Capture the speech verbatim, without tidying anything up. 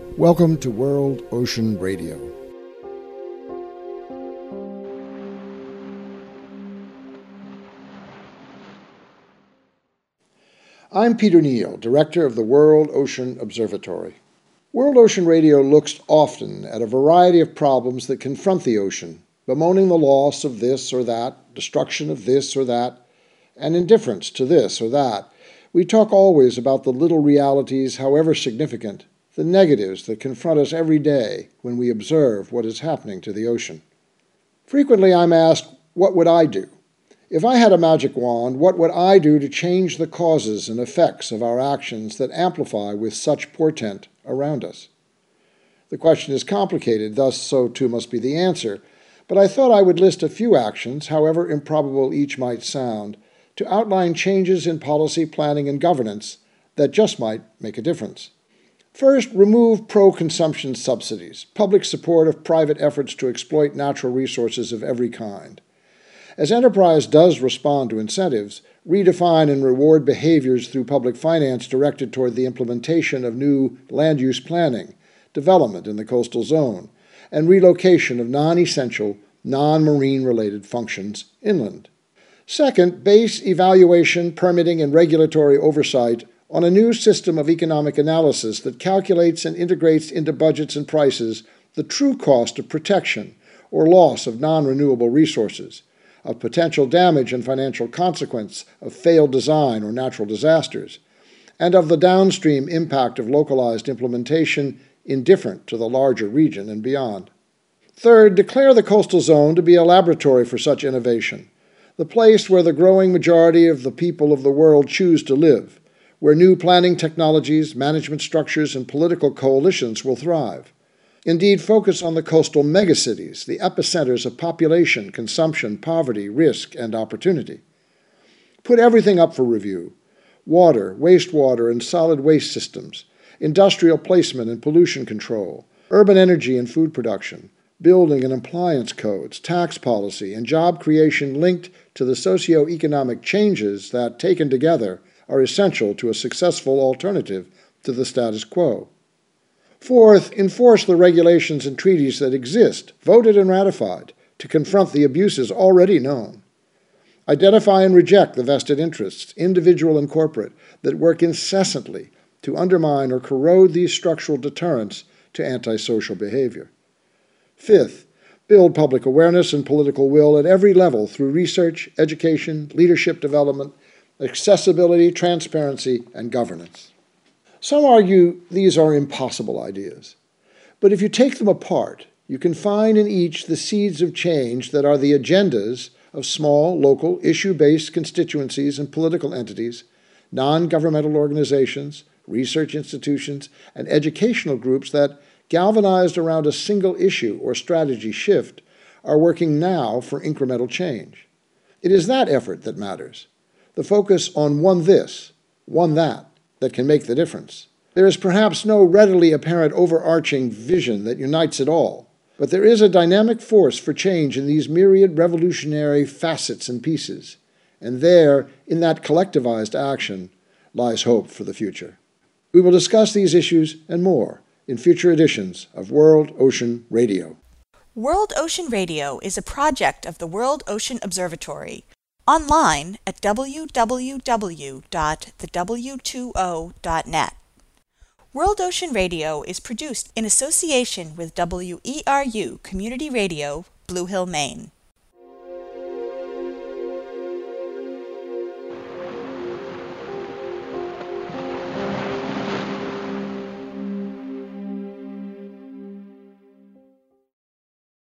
Welcome to World Ocean Radio. I'm Peter Neal, Director of the World Ocean Observatory. World Ocean Radio looks often at a variety of problems that confront the ocean, bemoaning the loss of this or that, destruction of this or that, and indifference to this or that. We talk always about the little realities, however significant, the negatives that confront us every day when we observe what is happening to the ocean. Frequently I'm asked, what would I do? If I had a magic wand, what would I do to change the causes and effects of our actions that amplify with such portent around us? The question is complicated, thus so too must be the answer, but I thought I would list a few actions, however improbable each might sound, to outline changes in policy, planning, and governance that just might make a difference. First, remove pro-consumption subsidies, public support of private efforts to exploit natural resources of every kind. As enterprise does respond to incentives, redefine and reward behaviors through public finance directed toward the implementation of new land use planning, development in the coastal zone, and relocation of non-essential, non-marine related functions inland. Second, base evaluation, permitting, and regulatory oversight on a new system of economic analysis that calculates and integrates into budgets and prices the true cost of protection or loss of non-renewable resources, of potential damage and financial consequence of failed design or natural disasters, and of the downstream impact of localized implementation indifferent to the larger region and beyond. Third, declare the coastal zone to be a laboratory for such innovation, the place where the growing majority of the people of the world choose to live, where new planning technologies, management structures, and political coalitions will thrive. Indeed, focus on the coastal megacities, the epicenters of population, consumption, poverty, risk, and opportunity. Put everything up for review: water, wastewater, and solid waste systems, industrial placement and pollution control, urban energy and food production, building and appliance codes, tax policy, and job creation linked to the socio-economic changes that, taken together, are essential to a successful alternative to the status quo. Fourth, enforce the regulations and treaties that exist, voted and ratified, to confront the abuses already known. Identify and reject the vested interests, individual and corporate, that work incessantly to undermine or corrode these structural deterrents to antisocial behavior. Fifth, build public awareness and political will at every level through research, education, leadership development, accessibility, transparency, and governance. Some argue these are impossible ideas, but if you take them apart, you can find in each the seeds of change that are the agendas of small, local, issue-based constituencies and political entities, non-governmental organizations, research institutions, and educational groups that, galvanized around a single issue or strategy shift, are working now for incremental change. It is that effort that matters, the focus on one this, one that, that can make the difference. There is perhaps no readily apparent overarching vision that unites it all, but there is a dynamic force for change in these myriad revolutionary facets and pieces, and there, in that collectivized action, lies hope for the future. We will discuss these issues and more in future editions of World Ocean Radio. World Ocean Radio is a project of the World Ocean Observatory, online at w w w dot the w two o dot net. World Ocean Radio is produced in association with W E R U Community Radio, Blue Hill, Maine.